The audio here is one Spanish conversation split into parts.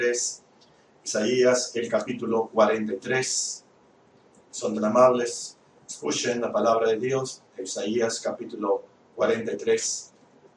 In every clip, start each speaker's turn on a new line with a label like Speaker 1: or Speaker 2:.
Speaker 1: Isaías, el capítulo 43. Son tan amables, escuchen la palabra de Dios, Isaías, capítulo 43.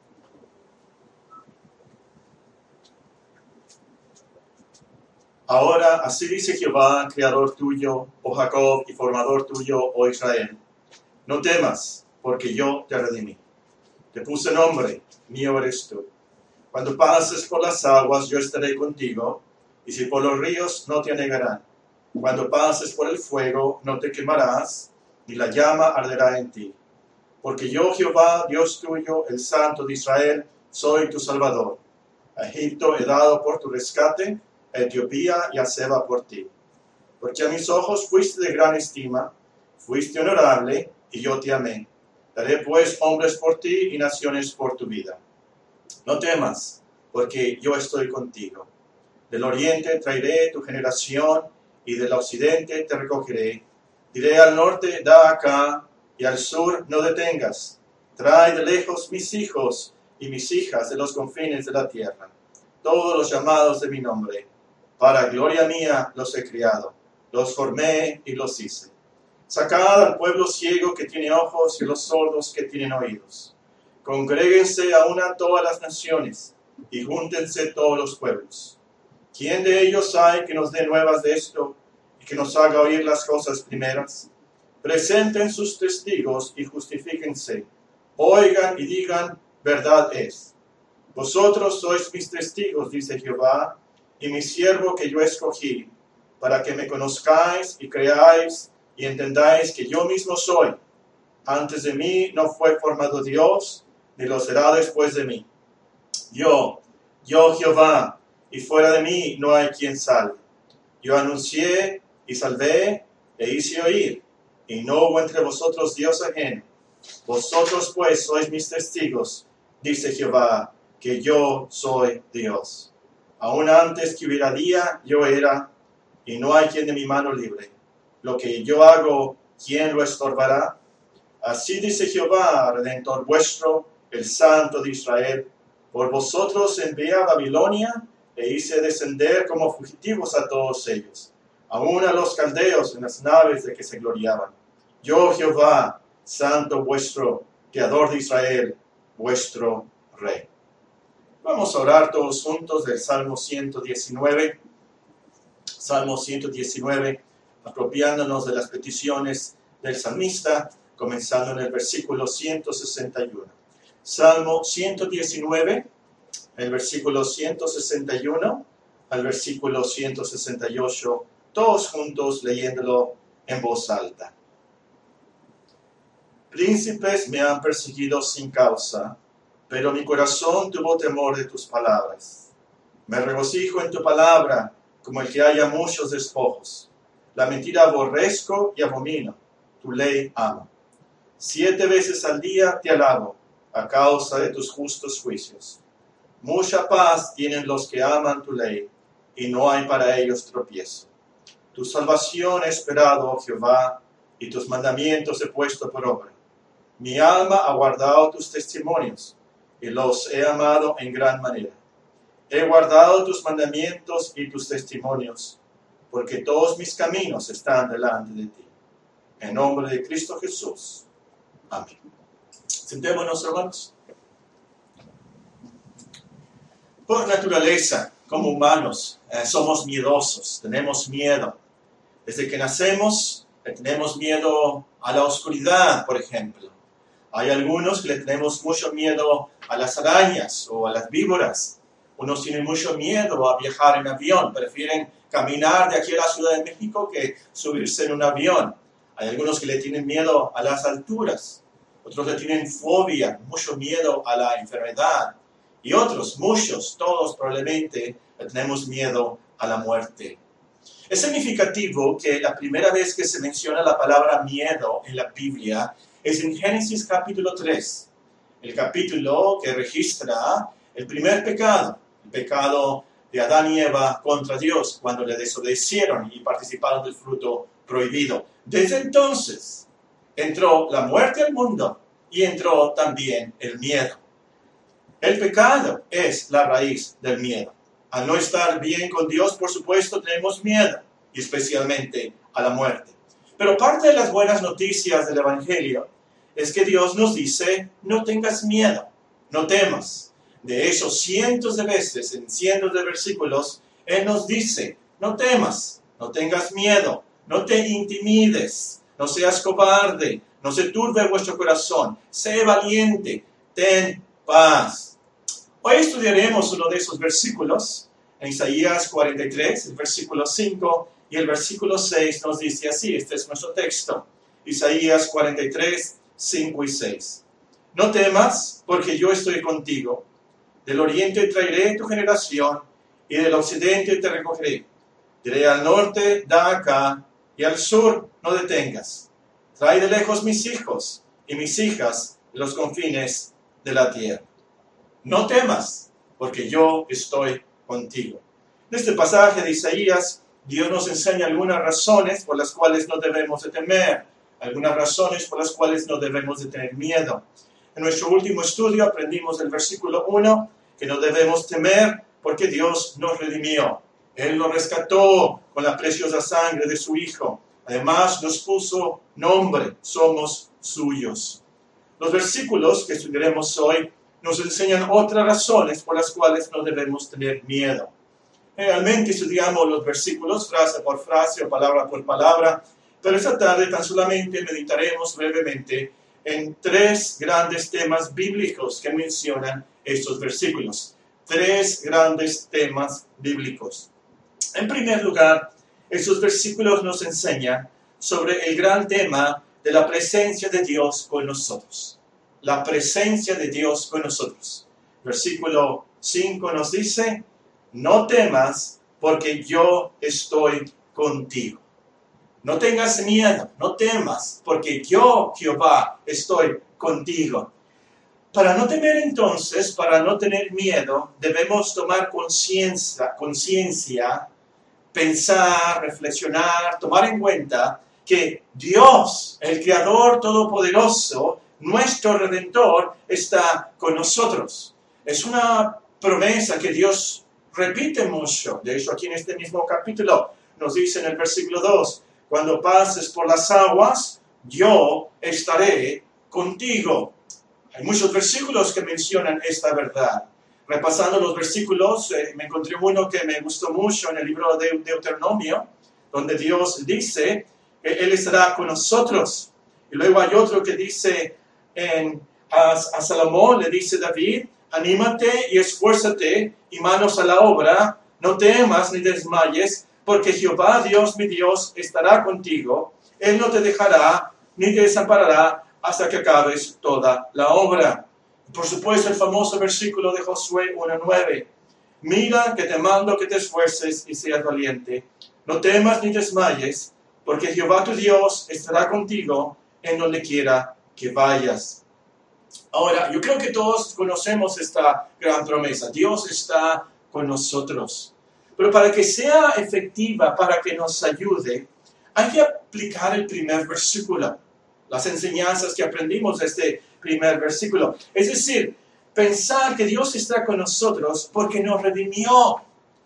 Speaker 1: Ahora, así dice Jehová, creador tuyo, oh Jacob, y formador tuyo, oh Israel. No temas, porque yo te redimí. Te puse nombre, mío eres tú. Cuando pases por las aguas, yo estaré contigo, y si por los ríos, no te anegarán. Cuando pases por el fuego, no te quemarás, ni la llama arderá en ti. Porque yo, Jehová, Dios tuyo, el Santo de Israel, soy tu Salvador. A Egipto he dado por tu rescate, a Etiopía y a Seba por ti. Porque a mis ojos fuiste de gran estima, fuiste honorable, y yo te amé. Daré pues hombres por ti y naciones por tu vida. No temas, porque yo estoy contigo. Del oriente traeré tu generación, y del occidente te recogeré. Diré al norte, da acá, y al sur, no detengas. Trae de lejos mis hijos y mis hijas de los confines de la tierra, todos los llamados de mi nombre. Para gloria mía los he criado, los formé y los hice. Sacad al pueblo ciego que tiene ojos y los sordos que tienen oídos. Congréguense a una todas las naciones, y júntense todos los pueblos. ¿Quién de ellos hay que nos dé nuevas de esto y que nos haga oír las cosas primeras? Presenten sus testigos y justifíquense. Oigan y digan, verdad es. Vosotros sois mis testigos, dice Jehová, y mi siervo que yo escogí, para que me conozcáis y creáis y entendáis que yo mismo soy. Antes de mí no fue formado Dios, ni lo será después de mí. Yo Jehová, y fuera de mí no hay quien salve. Yo anuncié y salvé e hice oír, y no hubo entre vosotros Dios ajeno. Vosotros pues sois mis testigos, dice Jehová, que yo soy Dios. Aún antes que hubiera día, yo era, y no hay quien de mi mano libre. Lo que yo hago, ¿quién lo estorbará? Así dice Jehová, Redentor vuestro, el Santo de Israel. Por vosotros envié a Babilonia, e hice descender como fugitivos a todos ellos, aún a los caldeos en las naves de que se gloriaban. Yo, Jehová, Santo vuestro, Creador de Israel, vuestro Rey. Vamos a orar todos juntos del Salmo 119. Salmo 119, apropiándonos de las peticiones del salmista, comenzando en el versículo 161. Salmo 119, el versículo 161 al versículo 168, todos juntos leyéndolo en voz alta. Príncipes me han perseguido sin causa, pero mi corazón tuvo temor de tus palabras. Me regocijo en tu palabra, como el que haya muchos despojos. La mentira aborrezco y abomino, tu ley amo. 7 veces al día te alabo, a causa de tus justos juicios. Mucha paz tienen los que aman tu ley, y no hay para ellos tropiezo. Tu salvación he esperado, oh Jehová, y tus mandamientos he puesto por obra. Mi alma ha guardado tus testimonios, y los he amado en gran manera. He guardado tus mandamientos y tus testimonios, porque todos mis caminos están delante de ti. En nombre de Cristo Jesús. Amén. Sentémonos, hermanos. Por naturaleza, como humanos, somos miedosos, tenemos miedo. Desde que nacemos, tenemos miedo a la oscuridad, por ejemplo. Hay algunos que le tenemos mucho miedo a las arañas o a las víboras. Unos tienen mucho miedo a viajar en avión, prefieren caminar de aquí a la Ciudad de México que subirse en un avión. Hay algunos que le tienen miedo a las alturas, otros le tienen fobia, mucho miedo a la enfermedad. Y otros, muchos, todos probablemente tenemos miedo a la muerte. Es significativo que la primera vez que se menciona la palabra miedo en la Biblia es en Génesis capítulo 3, el capítulo que registra el primer pecado, el pecado de Adán y Eva contra Dios cuando le desobedecieron y participaron del fruto prohibido. Desde entonces entró la muerte al mundo y entró también el miedo. El pecado es la raíz del miedo. Al no estar bien con Dios, por supuesto, tenemos miedo, y especialmente a la muerte. Pero parte de las buenas noticias del Evangelio es que Dios nos dice, no tengas miedo, no temas. De hecho, cientos de veces, en cientos de versículos, Él nos dice, no temas, no tengas miedo, no te intimides, no seas cobarde, no se turbe vuestro corazón, sé valiente, ten paz. Hoy estudiaremos uno de esos versículos, en Isaías 43, el versículo 5 y el versículo 6 nos dice así, este es nuestro texto, Isaías 43, 5 y 6. No temas, porque yo estoy contigo. Del oriente traeré tu generación, y del occidente te recogeré. Diré al norte, da acá, y al sur, no detengas. Trae de lejos mis hijos y mis hijas de los confines de la tierra. No temas, porque yo estoy contigo. En este pasaje de Isaías, Dios nos enseña algunas razones por las cuales no debemos de temer, algunas razones por las cuales no debemos de tener miedo. En nuestro último estudio aprendimos del versículo 1 que no debemos temer porque Dios nos redimió. Él nos rescató con la preciosa sangre de su Hijo. Además nos puso nombre, somos suyos. Los versículos que estudiaremos hoy nos enseñan otras razones por las cuales no debemos tener miedo. Generalmente estudiamos los versículos frase por frase o palabra por palabra, pero esta tarde tan solamente meditaremos brevemente en tres grandes temas bíblicos que mencionan estos versículos. Tres grandes temas bíblicos. En primer lugar, estos versículos nos enseñan sobre el gran tema de la presencia de Dios con nosotros. La presencia de Dios con nosotros. Versículo 5 nos dice, no temas porque yo estoy contigo. No tengas miedo, no temas, porque yo, Jehová, estoy contigo. Para no temer entonces, para no tener miedo, debemos tomar conciencia, pensar, reflexionar, tomar en cuenta que Dios, el Creador Todopoderoso, nuestro Redentor, está con nosotros. Es una promesa que Dios repite mucho. De hecho, aquí en este mismo capítulo nos dice en el versículo 2, cuando pases por las aguas, yo estaré contigo. Hay muchos versículos que mencionan esta verdad. Repasando los versículos, me encontré uno que me gustó mucho en el libro de Deuteronomio, donde Dios dice que Él estará con nosotros. Y luego hay otro que dice a Salomón, le dice David, anímate y esfuérzate y manos a la obra, no temas ni desmayes, porque Jehová, Dios mi Dios, estará contigo. Él no te dejará ni te desamparará hasta que acabes toda la obra. Por supuesto, el famoso versículo de Josué 1:9. Mira que te mando que te esfuerces y seas valiente. No temas ni desmayes, porque Jehová tu Dios estará contigo en donde quiera que vayas. Ahora, yo creo que todos conocemos esta gran promesa. Dios está con nosotros. Pero para que sea efectiva, para que nos ayude, hay que aplicar el primer versículo. Las enseñanzas que aprendimos de este primer versículo. Es decir, pensar que Dios está con nosotros porque nos redimió.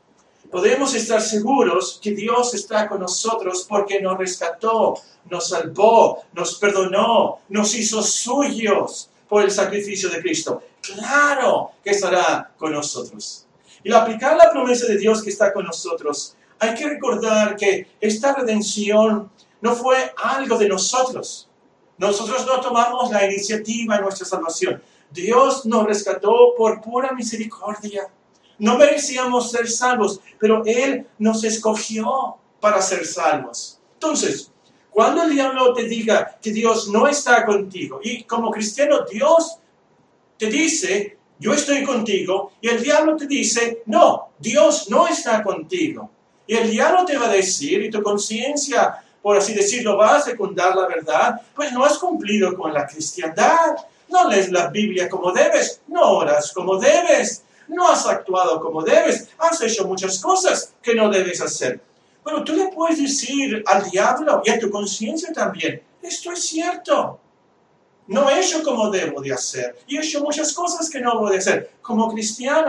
Speaker 1: Podemos estar seguros que Dios está con nosotros porque nos rescató, nos salvó, nos perdonó, nos hizo suyos por el sacrificio de Cristo. Claro que estará con nosotros. Y al aplicar la promesa de Dios que está con nosotros, hay que recordar que esta redención no fue algo de nosotros. Nosotros no tomamos la iniciativa en nuestra salvación. Dios nos rescató por pura misericordia. No merecíamos ser salvos, pero Él nos escogió para ser salvos. Entonces, cuando el diablo te diga que Dios no está contigo, y como cristiano Dios te dice, yo estoy contigo, y el diablo te dice, no, Dios no está contigo. Y el diablo te va a decir, y tu conciencia, por así decirlo, va a secundar la verdad, pues no has cumplido con la cristiandad, no lees la Biblia como debes, no oras como debes, no has actuado como debes, has hecho muchas cosas que no debes hacer. Bueno, tú le puedes decir al diablo y a tu conciencia también, esto es cierto. No he hecho como debo de hacer. Y he hecho muchas cosas que no debo de hacer como cristiano.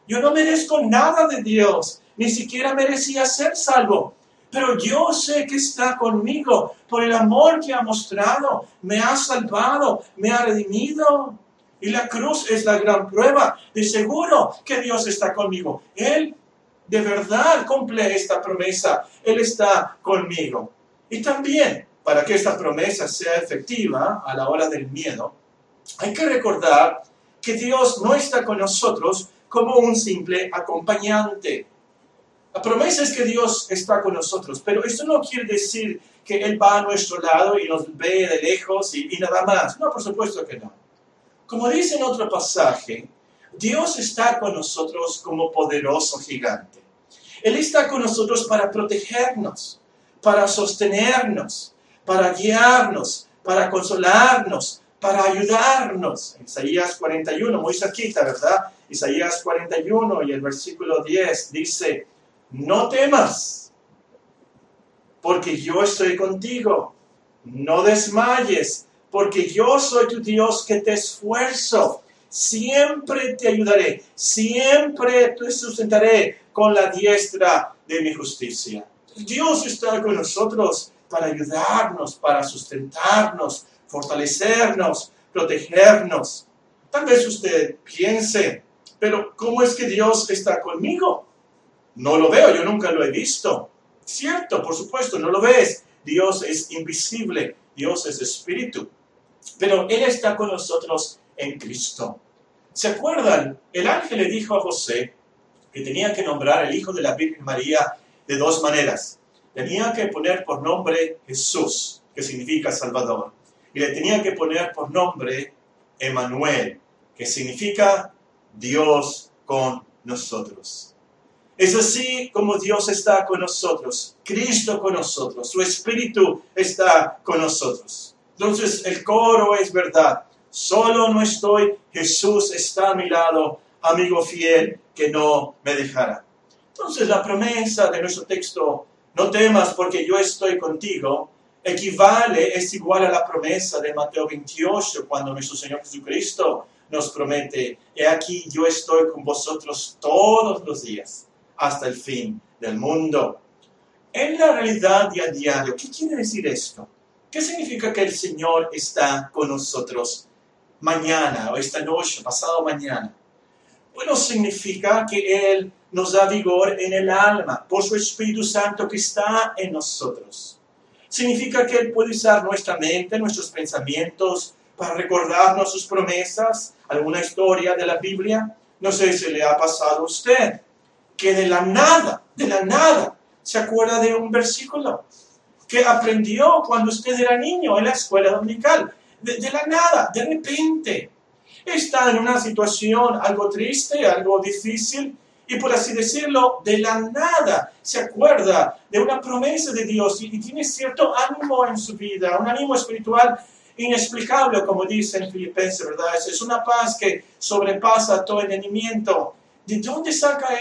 Speaker 2: Yo no merezco nada de Dios, ni siquiera merecía ser salvo. Pero yo sé que está conmigo por el amor que ha mostrado. Me ha salvado, me ha redimido. Y la cruz es la gran prueba de seguro que Dios está conmigo. Él de verdad cumple esta promesa. Él está conmigo. Y también, para que esta promesa sea efectiva a la hora del miedo, hay que recordar que Dios no está con nosotros como un simple acompañante. La promesa es que Dios está con nosotros, pero esto no quiere decir que Él va a nuestro lado y nos ve de lejos y nada más. No, por supuesto que no. Como dice en otro pasaje, Dios está con nosotros como poderoso gigante. Él está con nosotros para protegernos, para sostenernos, para guiarnos, para consolarnos, para ayudarnos. Isaías 41, muy cerquita, ¿verdad? Isaías 41 y el versículo 10 dice: no temas, porque yo estoy contigo. No desmayes, porque yo soy tu Dios que te esfuerzo. Siempre te ayudaré, siempre te sustentaré con la diestra de mi justicia. Dios está con nosotros para ayudarnos, para sustentarnos, fortalecernos, protegernos. Tal vez usted piense, pero ¿cómo es que Dios está conmigo? No lo veo, yo nunca lo he visto. Cierto, por supuesto, no lo ves. Dios es invisible, Dios es espíritu. Pero Él está con nosotros en Cristo. ¿Se acuerdan? El ángel le dijo a José que tenía que nombrar al hijo de la Virgen María de dos maneras. Tenía que poner por nombre Jesús, que significa Salvador. Y le tenía que poner por nombre Emmanuel, que significa Dios con nosotros. Es así como Dios está con nosotros, Cristo con nosotros, su Espíritu está con nosotros. Entonces el coro es verdad. Solo no estoy, Jesús está a mi lado, amigo fiel que no me dejará. Entonces la promesa de nuestro texto, no temas porque yo estoy contigo, es igual a la promesa de Mateo 28, cuando nuestro Señor Jesucristo nos promete: he aquí yo estoy con vosotros todos los días, hasta el fin del mundo. En la realidad día a diario, ¿qué quiere decir esto? ¿Qué significa que el Señor está con nosotros mañana o esta noche, pasado mañana? Bueno, significa que Él nos da vigor en el alma por su Espíritu Santo que está en nosotros. Significa que Él puede usar nuestra mente, nuestros pensamientos para recordarnos sus promesas, alguna historia de la Biblia. No sé si le ha pasado a usted que de la nada, se acuerda de un versículo que aprendió cuando usted era niño en la escuela dominical. De la nada, de repente, está en una situación algo triste, algo difícil, y por así decirlo, de la nada se acuerda de una promesa de Dios y tiene cierto ánimo en su vida, un ánimo espiritual inexplicable, como dice en Filipenses, ¿verdad? Es una paz que sobrepasa todo entendimiento. ¿De dónde saca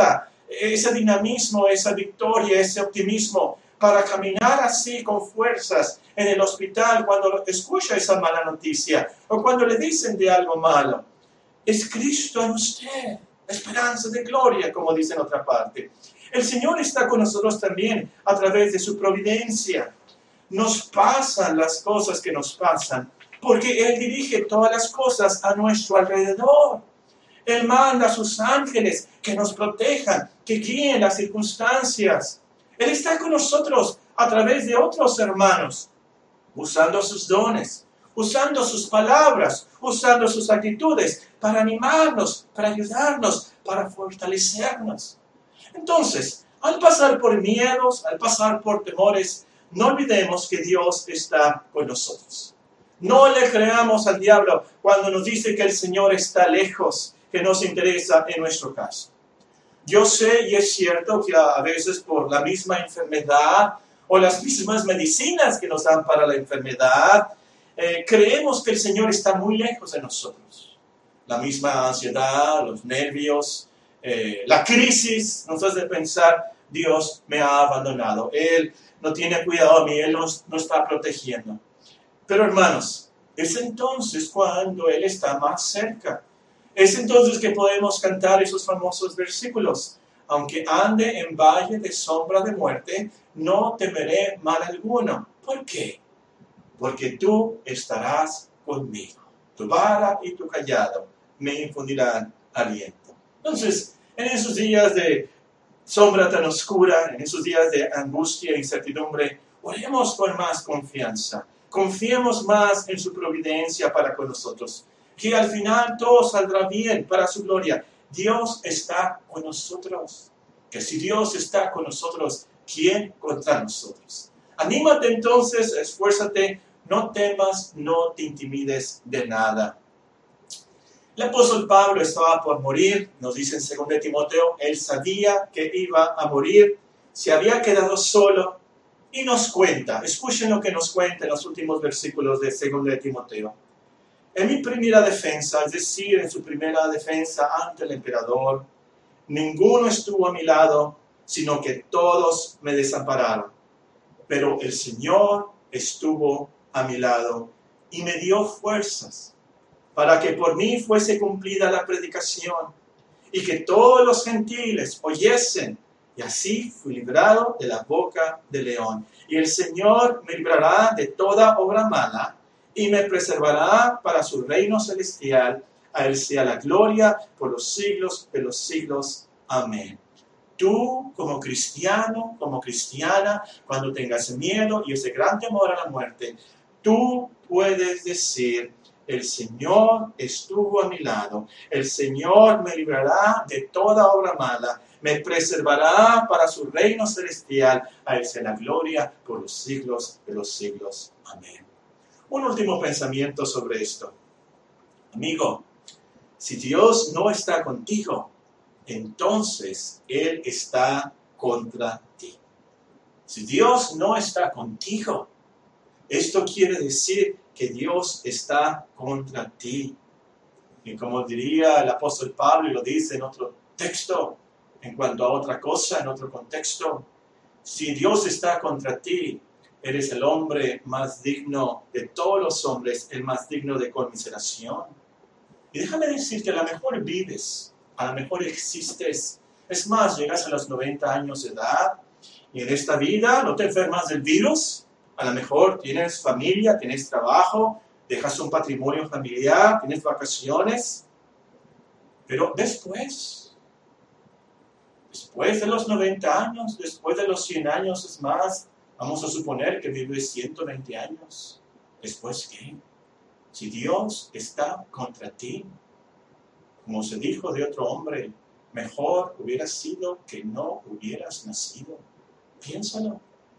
Speaker 2: ese dinamismo, esa victoria, ese optimismo para caminar así con fuerzas en el hospital cuando escucha esa mala noticia o cuando le dicen de algo malo? Es Cristo en usted, la esperanza de gloria, como dice en otra parte. El Señor está con nosotros también a través de su providencia. Nos pasan las cosas que nos pasan porque Él dirige todas las cosas a nuestro alrededor. Él manda a sus ángeles que nos protejan, que guíen las circunstancias. Él está con nosotros a través de otros hermanos, usando sus dones, usando sus palabras, usando sus actitudes para animarnos, para ayudarnos, para fortalecernos. Entonces, al pasar por miedos, al pasar por temores, no olvidemos que Dios está con nosotros. No le creamos al diablo cuando nos dice que el Señor está lejos, que no se interesa en nuestro caso. Yo sé y es cierto que a veces por la misma enfermedad o las mismas medicinas que nos dan para la enfermedad, creemos que el Señor está muy lejos de nosotros. La misma ansiedad, los nervios, la crisis nos hace pensar: Dios me ha abandonado, Él no tiene cuidado de mí, Él no está protegiendo. Pero hermanos, es entonces cuando Él está más cerca. Es entonces que podemos cantar esos famosos versículos. Aunque ande en valle de sombra de muerte, no temeré mal alguno. ¿Por qué? Porque tú estarás conmigo. Tu vara y tu cayado me infundirán aliento. Entonces, en esos días de sombra tan oscura, en esos días de angustia e incertidumbre, oremos con más confianza. Confiemos más en su providencia para con nosotros. Que al final todo saldrá bien para su gloria. Dios está con nosotros. Que si Dios está con nosotros, ¿quién contra nosotros? Anímate entonces, esfuérzate, no temas, no te intimides de nada. El apóstol Pablo estaba por morir, nos dice en 2 Timoteo, él sabía que iba a morir, se había quedado solo y nos cuenta, escuchen lo que nos cuenta en los últimos versículos de 2 Timoteo. En mi primera defensa, es decir, en su primera defensa ante el emperador, ninguno estuvo a mi lado, sino que todos me desampararon. Pero el Señor estuvo a mi lado y me dio fuerzas para que por mí fuese cumplida la predicación y que todos los gentiles oyesen. Y así fui librado de la boca del león. Y el Señor me librará de toda obra mala y me preservará para su reino celestial. A Él sea la gloria por los siglos de los siglos. Amén. Tú, como cristiano, como cristiana, cuando tengas miedo y ese gran temor a la muerte, tú puedes decir: el Señor estuvo a mi lado, el Señor me librará de toda obra mala, me preservará para su reino celestial, a Él sea la gloria por los siglos de los siglos. Amén. Un último pensamiento sobre esto. Amigo, si Dios no está contigo, entonces Él está contra ti. Si Dios no está contigo, esto quiere decir que Dios está contra ti. Y como diría el apóstol Pablo, y lo dice en otro texto, en cuanto a otra cosa, en otro contexto, si Dios está contra ti, eres el hombre más digno de todos los hombres, el más digno de conmiseración. Y déjame decirte, a lo mejor vives, a lo mejor existes. Es más, llegas a los 90 años de edad y en esta vida no te enfermas del virus. A lo mejor tienes familia, tienes trabajo, dejas un patrimonio familiar, tienes vacaciones. Pero después de los 90 años, después de los 100 años, es más, vamos a suponer que vives 120 años. ¿Después qué? Si Dios está contra ti, como se dijo de otro hombre, mejor hubiera sido que no hubieras nacido. Piénsalo.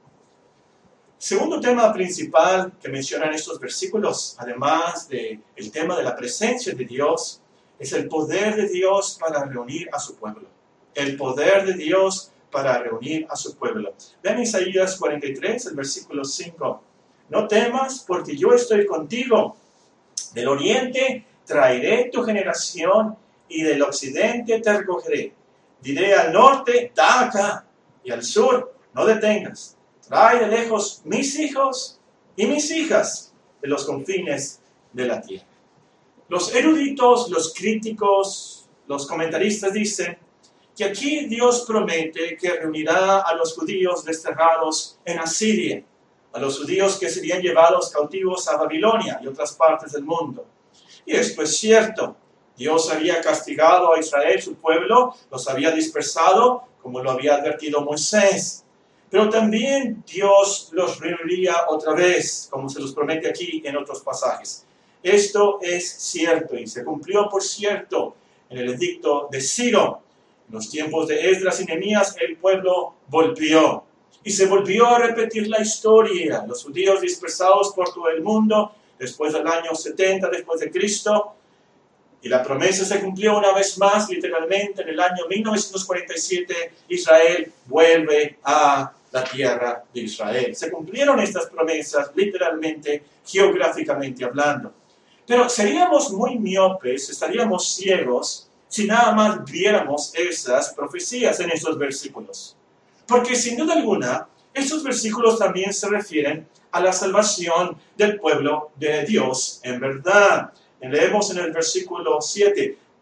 Speaker 2: Segundo tema principal que mencionan estos versículos, además del tema de la presencia de Dios, es el poder de Dios para reunir a su pueblo. El poder de Dios para reunir a su pueblo. Vean Isaías 43, el versículo 5. No temas, porque yo estoy contigo. Del oriente traeré tu generación y del occidente te recogeré. Diré al norte, da acá, y al sur, no detengas. Trae de lejos mis hijos y mis hijas de los confines de la tierra. Los eruditos, los críticos, los comentaristas dicen que aquí Dios promete que reunirá a los judíos desterrados en Asiria, a los judíos que serían llevados cautivos a Babilonia y otras partes del mundo. Y esto es cierto. Dios había castigado a Israel, su pueblo, los había dispersado, como lo había advertido Moisés. Pero también Dios los reuniría otra vez, como se los promete aquí en otros pasajes. Esto es cierto y se cumplió, por cierto, en el edicto de Ciro. En los tiempos de Esdras y Nehemías, el pueblo volvió. Y se volvió a repetir la historia. Los judíos dispersados por todo el mundo, después del año 70 después de Cristo. Y la promesa se cumplió una vez más, literalmente, en el año 1947, Israel vuelve a la tierra de Israel. Se cumplieron estas promesas, literalmente, geográficamente hablando. Pero seríamos muy miopes, estaríamos ciegos, si nada más viéramos esas profecías en estos versículos. Porque sin duda alguna, estos versículos también se refieren a la salvación del pueblo de Dios en verdad. Leemos en el versículo 7,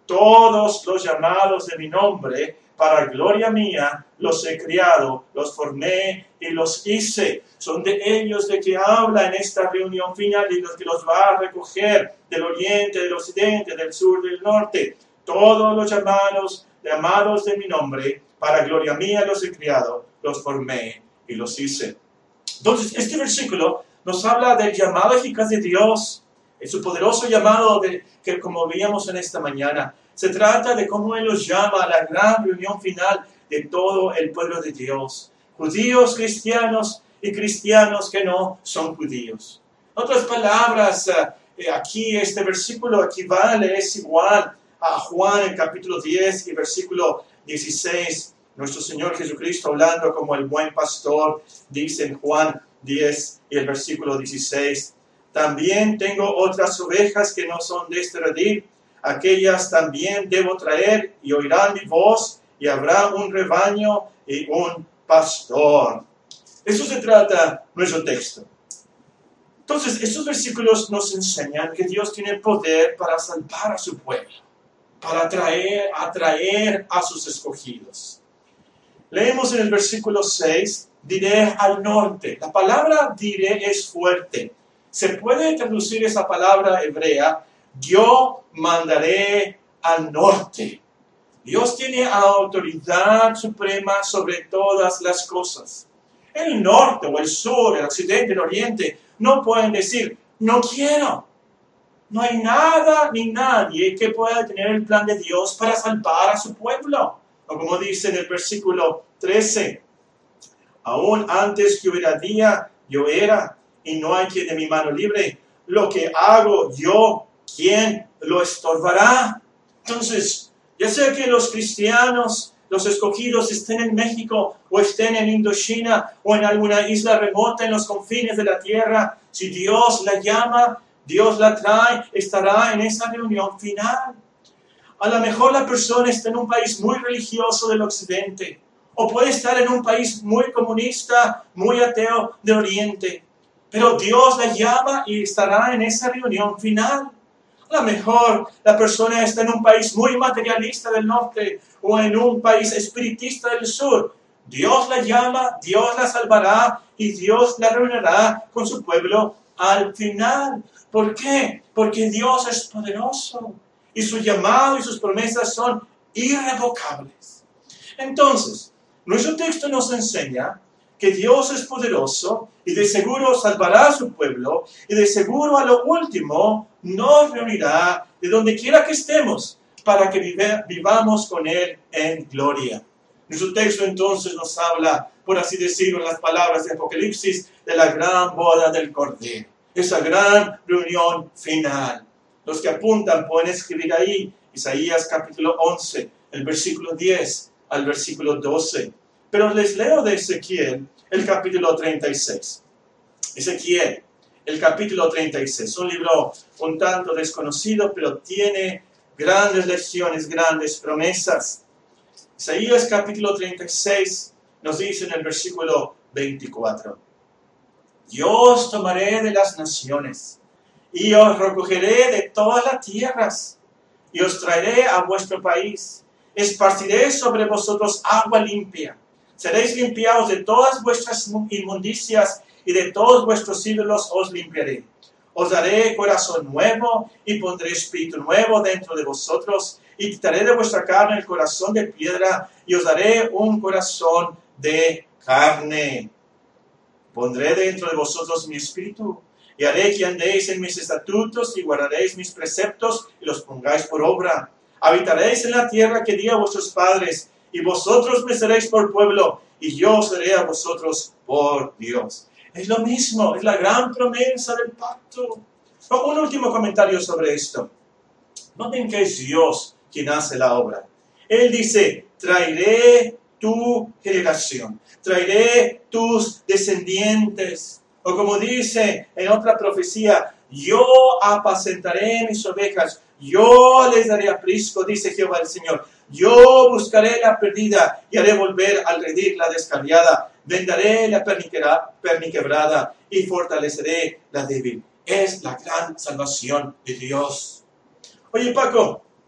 Speaker 2: Todos los llamados de mi nombre, para gloria mía, los he criado, los formé y los hice. Son de ellos de que habla en esta reunión final y los que los va a recoger del oriente, del occidente, del sur, del norte. Todos los llamados de mi nombre, para gloria mía los he criado, los formé y los hice. Entonces, este versículo nos habla del llamado eficaz de Dios, en su poderoso llamado que como veíamos en esta mañana. Se trata de cómo Él los llama a la gran reunión final de todo el pueblo de Dios. Judíos, cristianos y cristianos que no son judíos. En otras palabras, aquí este versículo equivale, es igual a Juan en capítulo 10 y versículo 16. Nuestro Señor Jesucristo, hablando como el buen pastor, dice en Juan 10 y el versículo 16, también tengo otras ovejas que no son de este redil, aquellas también debo traer y oirán mi voz y habrá un rebaño y un pastor. Eso se trata nuestro texto. Entonces, estos versículos nos enseñan que Dios tiene poder para salvar a su pueblo, para atraer a sus escogidos. Leemos en el versículo 6, diré al norte. La palabra diré es fuerte. Se puede traducir esa palabra hebrea, yo mandaré al norte. Dios tiene autoridad suprema sobre todas las cosas. El norte o el sur, el occidente, el oriente, no pueden decir, no quiero. No hay nada ni nadie que pueda tener el plan de Dios para salvar a su pueblo. O como dice en el versículo 13, aún antes que hubiera día, yo era, y no hay quien de mi mano libre. Lo que hago yo, ¿quién lo estorbará? Entonces, ya sea que los cristianos, los escogidos, estén en México o estén en Indochina o en alguna isla remota en los confines de la tierra, si Dios la llama, Dios la trae, estará en esa reunión final. A lo mejor la persona está en un país muy religioso del occidente, o puede estar en un país muy comunista, muy ateo del oriente, pero Dios la llama y estará en esa reunión final. A lo mejor la persona está en un país muy materialista del norte, o en un país espiritista del sur. Dios la llama, Dios la salvará, y Dios la reunirá con su pueblo al final. ¿Por qué? Porque Dios es poderoso y su llamado y sus promesas son irrevocables. Entonces, nuestro texto nos enseña que Dios es poderoso y de seguro salvará a su pueblo y de seguro a lo último nos reunirá de donde quiera que estemos para que vivamos con Él en gloria. Nuestro texto entonces nos habla, por así decirlo, en las palabras de Apocalipsis, de la gran boda del Cordero. Esa gran reunión final. Los que apuntan pueden escribir ahí Isaías capítulo 11, el versículo 10 al versículo 12. Pero les leo de Ezequiel el capítulo 36. Ezequiel, el capítulo 36. Un libro un tanto desconocido, pero tiene grandes lecciones, grandes promesas. Isaías capítulo 36 nos dice en el versículo 24. Yo os tomaré de las naciones y os recogeré de todas las tierras y os traeré a vuestro país. Esparciré sobre vosotros agua limpia. Seréis limpiados de todas vuestras inmundicias y de todos vuestros ídolos os limpiaré. Os daré corazón nuevo y pondré espíritu nuevo dentro de vosotros y quitaré de vuestra carne el corazón de piedra y os daré un corazón de carne. Pondré dentro de vosotros mi espíritu y haré que andéis en mis estatutos y guardaréis mis preceptos y los pongáis por obra. Habitaréis en la tierra que di a vuestros padres y vosotros me seréis por pueblo y yo seré a vosotros por Dios. Es lo mismo, es la gran promesa del pacto. Un último comentario sobre esto. Noten que es Dios quien hace la obra. Él dice, traeré tu generación, traeré tus descendientes. O como dice en otra profecía, yo apacentaré mis ovejas, yo les daré aprisco, dice Jehová el Señor. Yo buscaré la perdida y haré volver al redil la descarriada. Vendaré la perniquebrada y fortaleceré la débil. Es la gran salvación de Dios. Oye, Paco,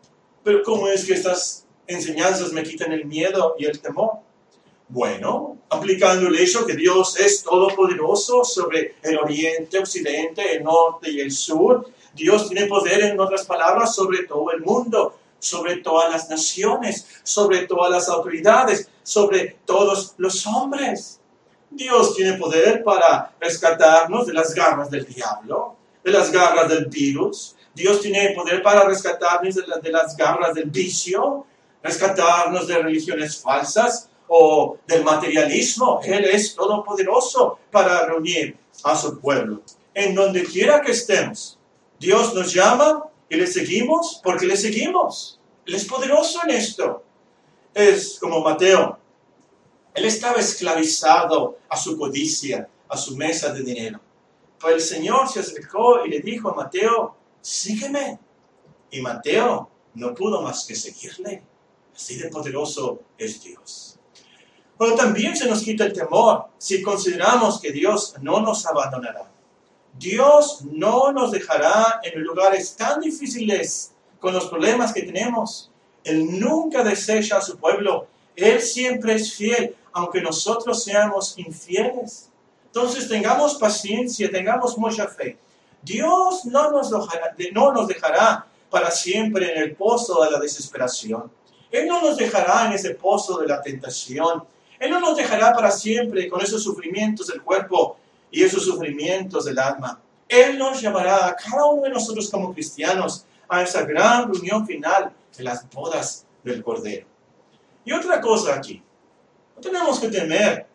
Speaker 2: Pero ¿cómo es que estas enseñanzas me quitan el miedo y el temor? Bueno, aplicando el hecho que Dios es todopoderoso sobre el oriente, occidente, el norte y el sur. Dios tiene poder, en otras palabras, sobre todo el mundo, sobre todas las naciones, sobre todas las autoridades, sobre todos los hombres. Dios tiene poder para rescatarnos de las garras del diablo, de las garras del virus. Dios tiene poder para rescatarnos de las garras del vicio, rescatarnos de religiones falsas o del materialismo. Él es todopoderoso para reunir a su pueblo. En donde quiera que estemos, Dios nos llama y le seguimos porque le seguimos. Él es poderoso en esto. Es como Mateo. Él estaba esclavizado a su codicia, a su mesa de dinero. Pero el Señor se acercó y le dijo a Mateo, sígueme. Y Mateo no pudo más que seguirle. Así de poderoso es Dios. Pero también se nos quita el temor si consideramos que Dios no nos abandonará. Dios no nos dejará en lugares tan difíciles con los problemas que tenemos. Él nunca desecha a su pueblo. Él siempre es fiel, aunque nosotros seamos infieles. Entonces tengamos paciencia, tengamos mucha fe. Dios no nos dejará para siempre en el pozo de la desesperación. Él no nos dejará en ese pozo de la tentación. Él no nos dejará para siempre con esos sufrimientos del cuerpo y esos sufrimientos del alma. Él nos llamará a cada uno de nosotros como cristianos a esa gran reunión final de las bodas del Cordero. Y otra cosa aquí, no tenemos que temer,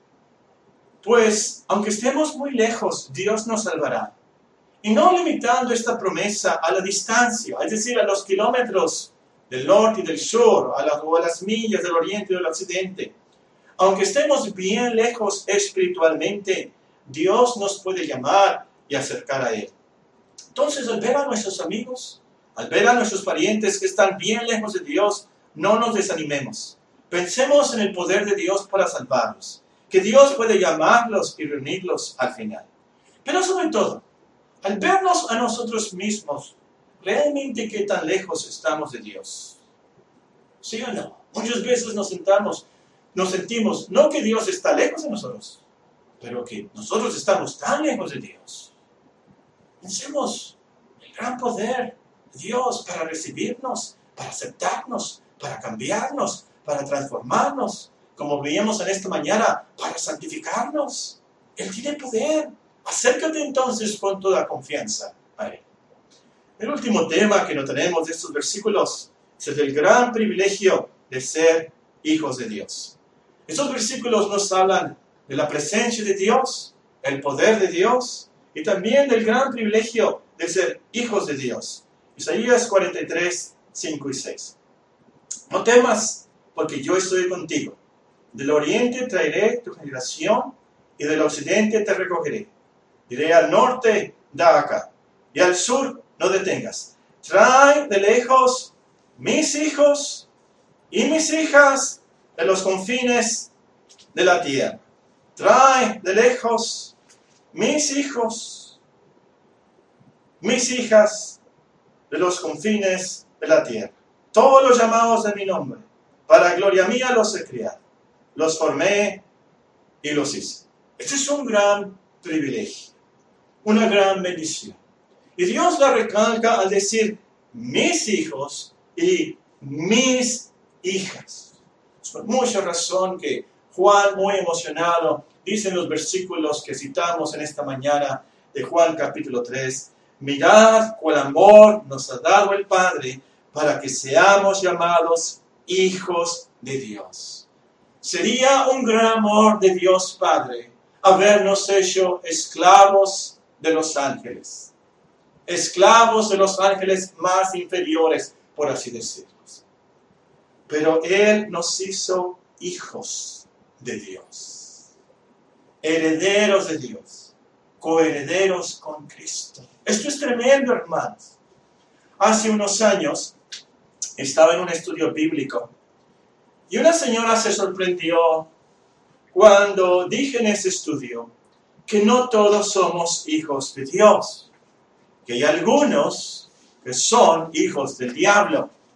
Speaker 2: pues aunque estemos muy lejos, Dios nos salvará. Y no limitando esta promesa a la distancia, es decir, a los kilómetros del norte y del sur, o a las millas del oriente y del occidente. Aunque estemos bien lejos espiritualmente, Dios nos puede llamar y acercar a Él. Entonces, al ver a nuestros amigos, al ver a nuestros parientes que están bien lejos de Dios, no nos desanimemos. Pensemos en el poder de Dios para salvarlos, que Dios puede llamarlos y reunirlos al final. Pero sobre todo, al vernos a nosotros mismos, ¿realmente qué tan lejos estamos de Dios? ¿Sí o no? Muchas veces nos sentimos, no que Dios está lejos de nosotros, pero que nosotros estamos tan lejos de Dios. Pensemos el gran poder de Dios para recibirnos, para aceptarnos, para cambiarnos, para transformarnos, como veíamos en esta mañana, para santificarnos. Él tiene poder. Acércate entonces con toda confianza a Él. El último tema que no tenemos de estos versículos es el gran privilegio de ser hijos de Dios. Estos versículos nos hablan de la presencia de Dios, el poder de Dios y también del gran privilegio de ser hijos de Dios. Isaías 43, 5 y 6. No temas, porque yo estoy contigo. Del oriente traeré tu generación y del occidente te recogeré. Diré al norte, da acá, y al sur, no detengas. Trae de lejos mis hijos y mis hijas de los confines de la tierra. Trae de lejos mis hijos, mis hijas de los confines de la tierra. Todos los llamados de mi nombre, para gloria mía los he criado. Los formé y los hice. Este es un gran privilegio, una gran bendición. Y Dios la recalca al decir mis hijos y mis hijas. Es por mucha razón que Juan, muy emocionado, dice en los versículos que citamos en esta mañana de Juan capítulo 3, mirad cuál amor nos ha dado el Padre para que seamos llamados hijos de Dios. Sería un gran amor de Dios Padre habernos hecho esclavos de los ángeles. Esclavos de los ángeles más inferiores, por así decirlo. Pero Él nos hizo hijos de Dios, herederos de Dios, coherederos con Cristo. Esto es tremendo, hermanos. Hace unos años estaba en un estudio bíblico y una señora se sorprendió cuando dije en ese estudio que no todos somos hijos de Dios, que hay algunos que son hijos del diablo,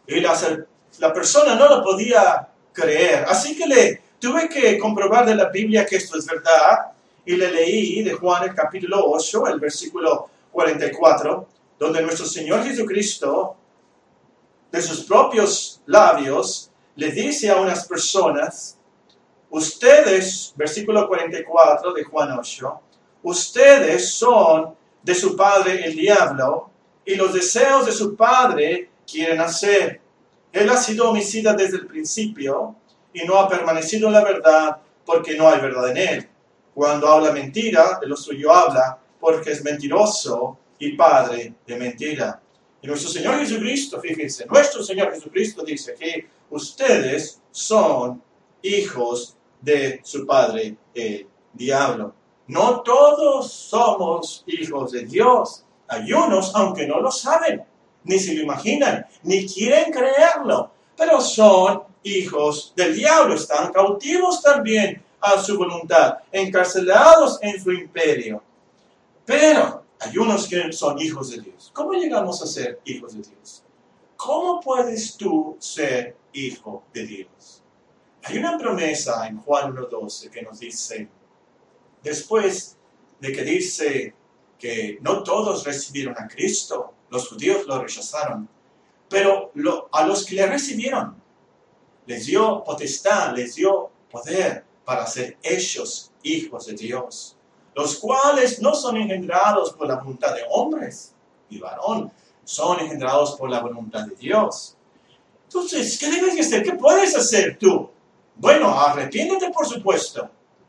Speaker 1: Y la persona no lo podía creer. Así que tuve que comprobar de la Biblia que esto es verdad. Y le leí de Juan el capítulo 8, el versículo 44, donde nuestro Señor Jesucristo, de sus propios labios, le dice a unas personas, ustedes, versículo 44 de Juan 8, ustedes son de su padre el diablo, y los deseos de su padre quieren hacer. Él ha sido homicida desde el principio, y no ha permanecido en la verdad, porque no hay verdad en él. Cuando habla mentira, de lo suyo habla, porque es mentiroso y padre de mentira. Y nuestro Señor Jesucristo, fíjense, nuestro Señor Jesucristo dice que ustedes son hijos de su padre, el diablo. No todos somos hijos de Dios. Hay unos, aunque no lo saben, ni se lo imaginan, ni quieren creerlo, pero son hijos del diablo. Están cautivos también a su voluntad, encarcelados en su imperio. Pero hay unos que son hijos de Dios. ¿Cómo llegamos a ser hijos de Dios? ¿Cómo puedes tú ser hijo de Dios? Hay una promesa en Juan 1:12 que nos dice, después de que dice que no todos recibieron a Cristo, los judíos lo rechazaron, pero a los que le recibieron, les dio potestad, les dio poder para ser hechos hijos de Dios, los cuales no son engendrados por la voluntad de hombres y varón, son engendrados por la voluntad de Dios. Entonces, ¿qué debes de hacer? ¿Qué puedes hacer tú? Bueno, arrepiéntete, por supuesto.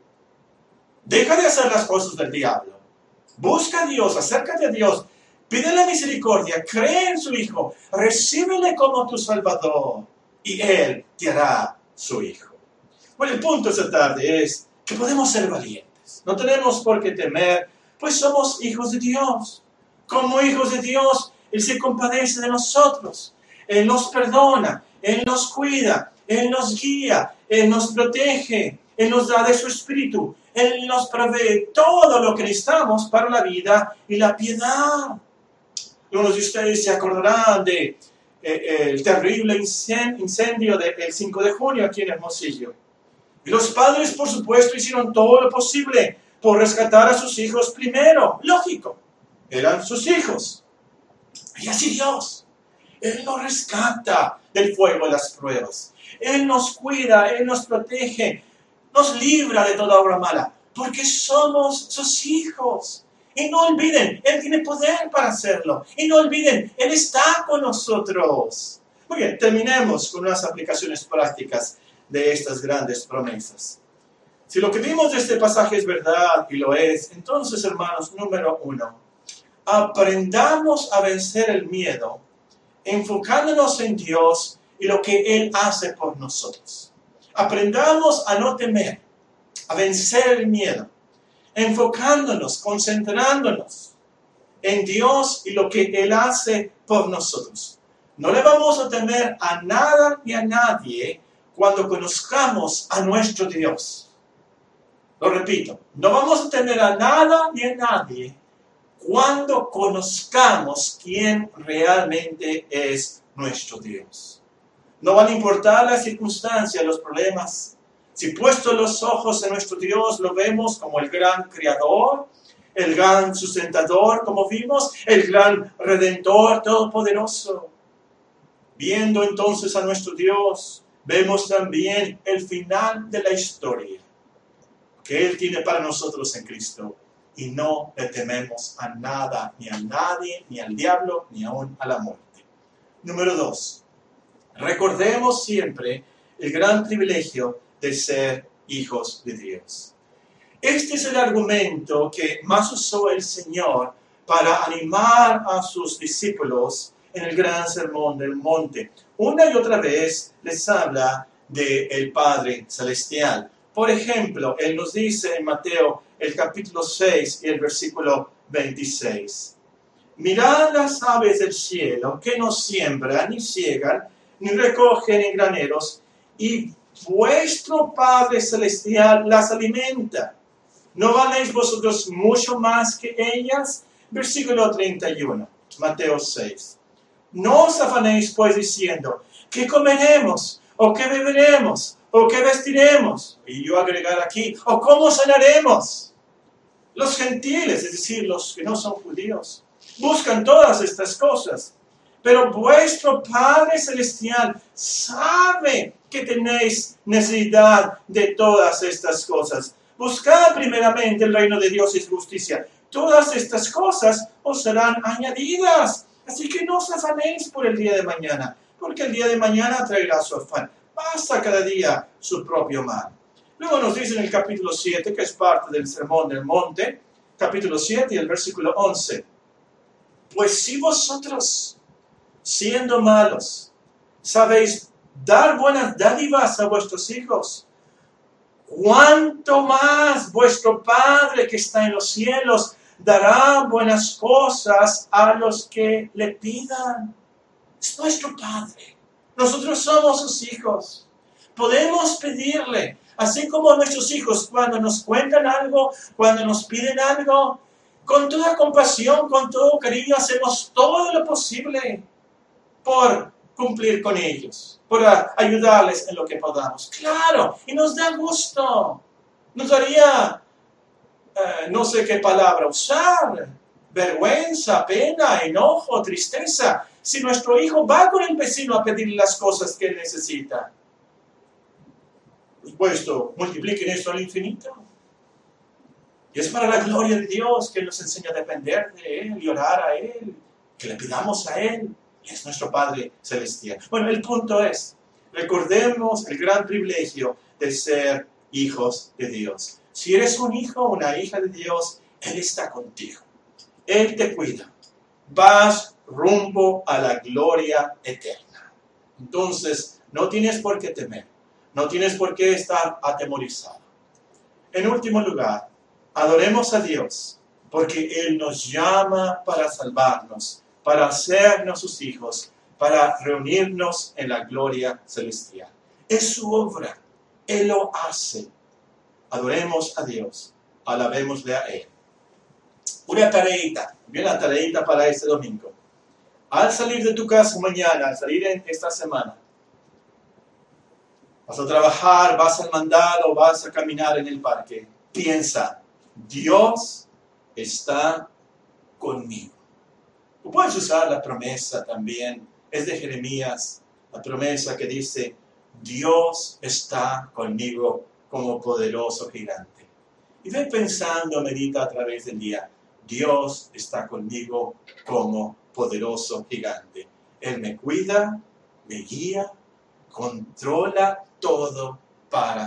Speaker 1: Deja de hacer las cosas del diablo. Busca a Dios, acércate a Dios, pídele misericordia, cree en su Hijo, recíbele como tu Salvador y Él te hará su Hijo. Bueno, el punto esta tarde es que podemos ser valientes. No tenemos por qué temer, pues somos hijos de Dios. Como hijos de Dios, Él se compadece de nosotros. Él nos perdona, Él nos cuida, Él nos guía, Él nos protege, Él nos da de su Espíritu. Él nos provee todo lo que necesitamos para la vida y la piedad. Algunos de ustedes se acordarán de el terrible incendio del 5 de junio aquí en Hermosillo. Y los padres, por supuesto, hicieron todo lo posible por rescatar a sus hijos primero. Lógico, eran sus hijos. Y así Dios. Él nos rescata del fuego de las pruebas. Él nos cuida, Él nos protege, nos libra de toda obra mala, porque somos sus hijos. Y no olviden, Él tiene poder para hacerlo. Y no olviden, Él está con nosotros. Muy bien, terminemos con unas aplicaciones prácticas de estas grandes promesas. Si lo que vimos de este pasaje es verdad, y lo es, entonces, hermanos, número 1, aprendamos a vencer el miedo, enfocándonos en Dios y lo que Él hace por nosotros. Aprendamos a no temer, a vencer el miedo, enfocándonos, concentrándonos en Dios y lo que Él hace por nosotros. No le vamos a temer a nada ni a nadie cuando conozcamos a nuestro Dios. Lo repito, no vamos a temer a nada ni a nadie cuando conozcamos quién realmente es nuestro Dios. No van a importar las circunstancias, los problemas. Si puestos los ojos en nuestro Dios, lo vemos como el gran creador, el gran sustentador, como vimos, el gran redentor todopoderoso. Viendo entonces a nuestro Dios, vemos también el final de la historia que Él tiene para nosotros en Cristo. Y no le tememos a nada, ni a nadie, ni al diablo, ni aún a la muerte. Número 2. Recordemos siempre el gran privilegio de ser hijos de Dios. Este es el argumento que más usó el Señor para animar a sus discípulos en el gran sermón del monte. Una y otra vez les habla del Padre Celestial. Por ejemplo, Él nos dice en Mateo el capítulo 6 y el versículo 26. Mirad las aves del cielo, que no siembran, ni ciegan, ni recogen en graneros, y vuestro Padre Celestial las alimenta. ¿No valéis vosotros mucho más que ellas? Versículo 31, Mateo 6. No os afanéis pues diciendo,
Speaker 2: ¿qué comeremos? ¿O qué beberemos? ¿O qué vestiremos? Y yo agregar aquí, ¿o cómo sanaremos? Los gentiles, es decir, los que no son judíos, buscan todas estas cosas. Pero vuestro Padre Celestial sabe que tenéis necesidad de todas estas cosas. Buscad primeramente el reino de Dios y su justicia. Todas estas cosas os serán añadidas. Así que no os afanéis por el día de mañana, porque el día de mañana traerá su afán. Basta cada día su propio mal. Luego nos dice en el capítulo 7, que es parte del Sermón del Monte, capítulo 7 y el versículo 11. Pues si vosotros, siendo malos, sabéis dar buenas dádivas a vuestros hijos, ¿cuánto más vuestro Padre que está en los cielos dará buenas cosas a los que le pidan? Es nuestro Padre. Nosotros somos sus hijos. Podemos pedirle, así como nuestros hijos cuando nos cuentan algo, cuando nos piden algo, con toda compasión, con todo cariño, hacemos todo lo posible por cumplir con ellos, por ayudarles en lo que podamos. Claro, y nos da gusto. Nos daría, no sé qué palabra usar, vergüenza, pena, enojo, tristeza, si nuestro hijo va con el vecino a pedirle las cosas que él necesita. Por supuesto, multipliquen esto al infinito. Y es para la gloria de Dios que Él nos enseña a depender de Él y orar a Él, que le pidamos a Él. Es nuestro Padre Celestial. Bueno, el punto es, recordemos el gran privilegio de ser hijos de Dios. Si eres un hijo o una hija de Dios, Él está contigo. Él te cuida. Vas rumbo a la gloria eterna. Entonces, no tienes por qué temer. No tienes por qué estar atemorizado. En último lugar, adoremos a Dios, porque Él nos llama para salvarnos, para hacernos sus hijos, para reunirnos en la gloria celestial. Es su obra, Él lo hace. Adoremos a Dios, alabémosle a Él. Una tareita, bien la tareita para este domingo. Al salir de tu casa mañana, al salir en esta semana, vas a trabajar, vas al mandado, vas a caminar en el parque. Piensa, Dios está conmigo. Tú puedes usar la promesa también, es de Jeremías, la promesa que dice, Dios está conmigo como poderoso gigante. Y ve pensando, medita a través del día, Dios está conmigo como poderoso gigante. Él me cuida, me guía, controla todo para